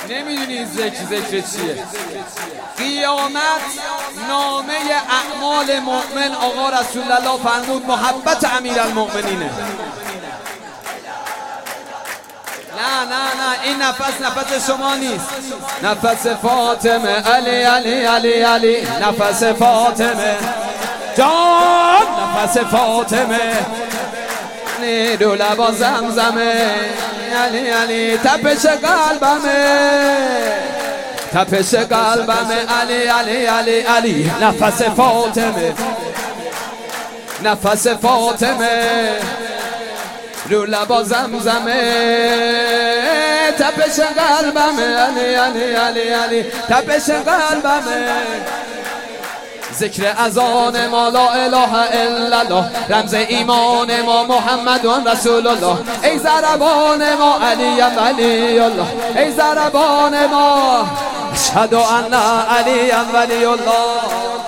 نمیدونی ذکر چیه؟ قیامت نامه اعمال مؤمن آقا رسول الله فرمود محبت امیرالمؤمنینه. نه این نفس شما نیست. نفس فاطمه علی علی علی علی، نفس فاطمه جان، نفس فاطمه رو لبا زمزمه علی علی، تپش قلبمه علی علی علی علی، نفس فاطمه، نفس فاطمه رو لبا زمزمه، تپش قلبمه علی علی علی علی، تپش قلبمه. ذکر اذان ما لا اله الا الله، رمز ایمان ما محمد رسول الله. ای ضربان ما علی ولی الله، ای ضربان ما اشهد ان علی ولی الله.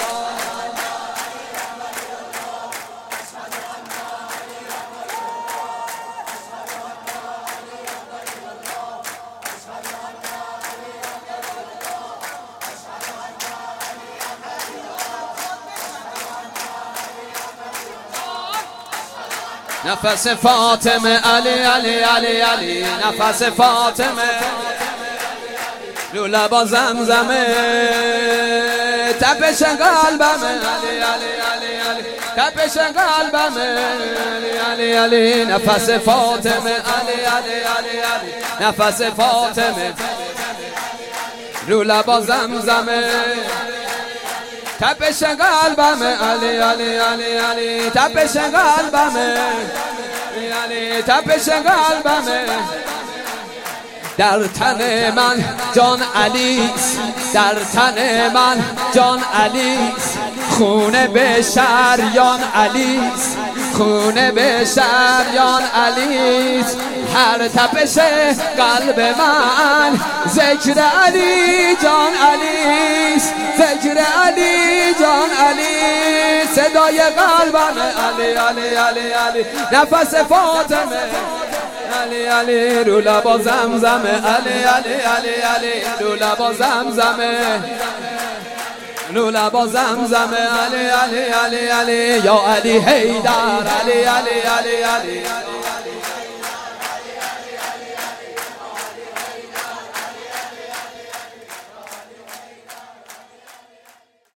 نفس فاطمه علی علی علی علی، نفس فاطمه رو لبا زمزمه، تپش قلبمه علی علی علی علی، تپش قلبمه علی علی علی، نفس فاطمه علی علی علی علی، نفس فاطمه رو لبا زمزمه، تپش قلبمه علی علی علی علی، تپش قلبمه علی، تپش قلبمه. در تن من جان علیست، در تن من جان علیست، خونه به شریان علیست، خونه به شریان علیست. هر تپش قلب من ذکر علی جان علیست، ذکر علی جان علی، صدای قلبم علی علی علی علی، نفس فاطمه علی علی رو لبا زمزمه علی علی علی علی، رو لبا زمزمه، رو لبا زمزمه علی علی علی علی، یا علی حیدر علی علی علی علی.